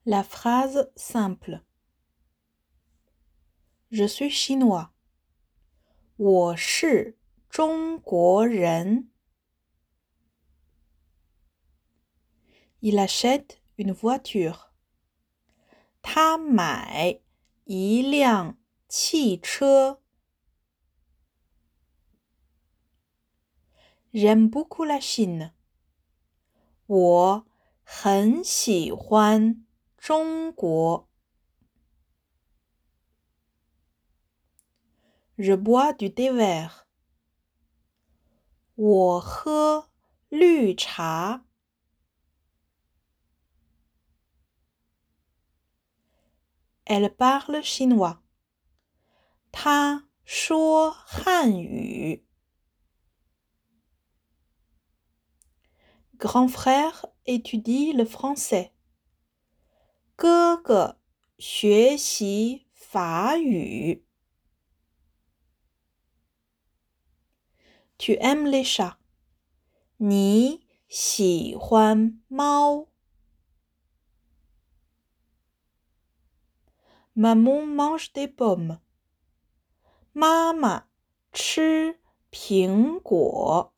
La phrase simple. Je suis chinois. 我是中国人。Il achète une voiture. 他买一辆汽车。J'aime beaucoup la Chine. 我很喜欢中国。Je bois du thé vert. 我喝绿茶。Elle parle chinois. 她说汉语。Grand frère étudie le français. 哥哥学习法语。Tu aimes les chats. 你喜欢猫。Maman mange des pommes. 妈妈吃苹果。